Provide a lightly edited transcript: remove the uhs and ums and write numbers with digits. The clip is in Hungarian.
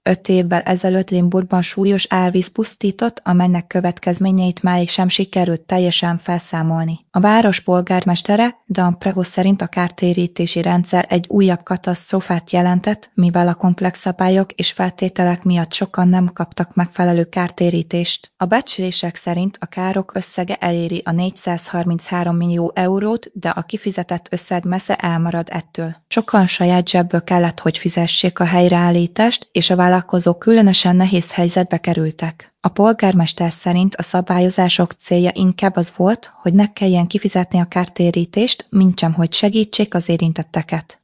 5 évvel ezelőtt Limburgban súlyos árvíz pusztított, amelynek következményeit máig sem sikerült teljesen felszámolni. A város polgármestere Dan Prevost szerint a kártérítési rendszer egy újabb katasztrófát jelentett, mivel a komplex szabályok és feltételek miatt sokan nem kaptak megfelelő kártérítést. A becslések szerint a károk összege eléri a 433 millió eurót, de a kifizetett összeg messze elmarad ettől. Sokan saját zsebből kellett, hogy fizessék a helyreállítást, és a vállalkozók különösen nehéz helyzetbe kerültek. A polgármester szerint a szabályozások célja inkább az volt, hogy ne kelljen kifizetni a kártérítést, mintsem hogy segítsék az érintetteket.